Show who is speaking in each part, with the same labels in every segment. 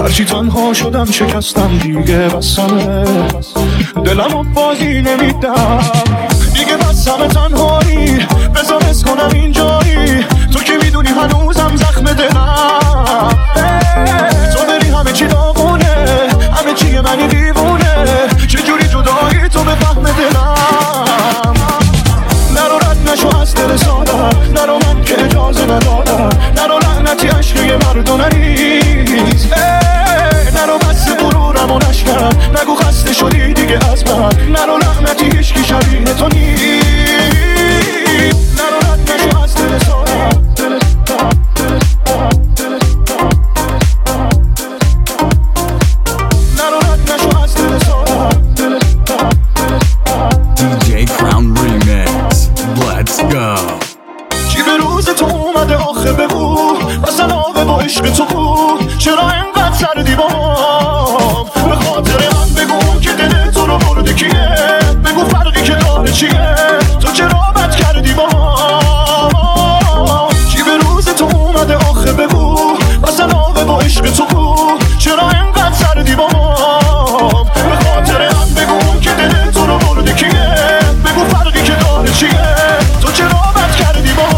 Speaker 1: هرچی تنها شدم شکستم دیگه بسمه، دلمو بازی نمیدم دیگه بسمه تنهایی، بذار حس کنم اینجایی، تو که میدونی هنوزم زخم دلم، تو بری همه چی داغونه، همه چیه منی دیوونه، چجوری جدایی تو به فهم دلم، نرو رد نشو از دل سادم، نرو من که اجازه ندادم، نرو لعنتی عشقی مردونه نیست، نرو بس غرورم و نشکن، نگو خسته شدی دیگه از من، نرو لعنتی هیچکی شبیه تو نیست، نرو رد نشو از دل سادم، نرو رد نشو از دل سادم.
Speaker 2: DJ Crown Remix. Let's go.
Speaker 1: چی به روز تو اومده آخه بگو، مثلا آقه با عشق تو بود، چرا اینقدر سردی با هم، به خاطر من بگو که دل تو رو برده کیه، بگو فرقی که داره چیه، تو چرا بد کردی با هم، چی به روز تو اومده آخه بگو، مثلا آقه با عشق تو بود، چرا اینقدر سردی با هم، به خاطر من بگو که دل تو رو برده کیه، بگو فرقی که داره چیه، تو چرا بد کردی با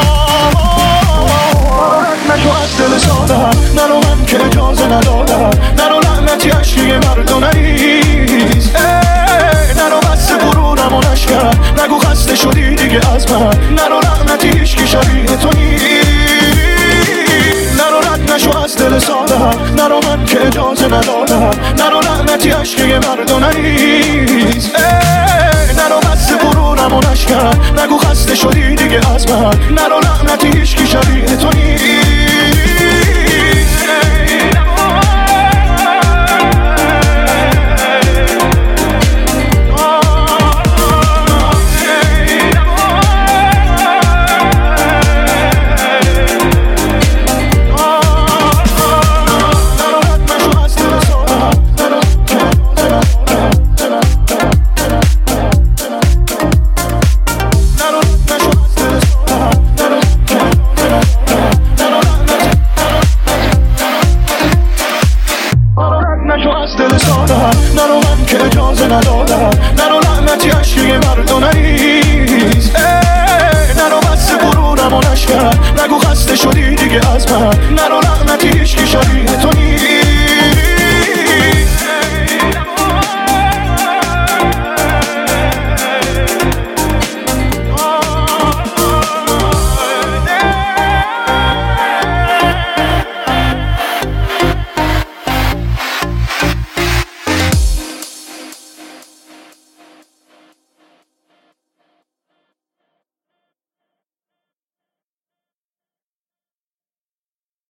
Speaker 1: نشو از دل سادم، نرو من که اجازه ندادم، نرو لعنتی عشقی مردونه نیست، نرو بس غرورم و نشکن، نگو خسته شدی دیگه از من، نرو لعنتی هیچکی شبیه تو نیست، نرو رد نشو از دل سادم، نرو من که اجازه ندادم، نرو لعنتی عشقی مردونه نیست، نرو بس غرورم و نشکن، نگو خسته شدی دیگه از من، نرو لعنتی هیچکی شبیه تو نیست. نرو من که اجازه ندادم، نرو لعنتی عشقی مردونه نیست، نرو بس غرورم و نشکن، نگو خسته شدی دیگه از من، نرو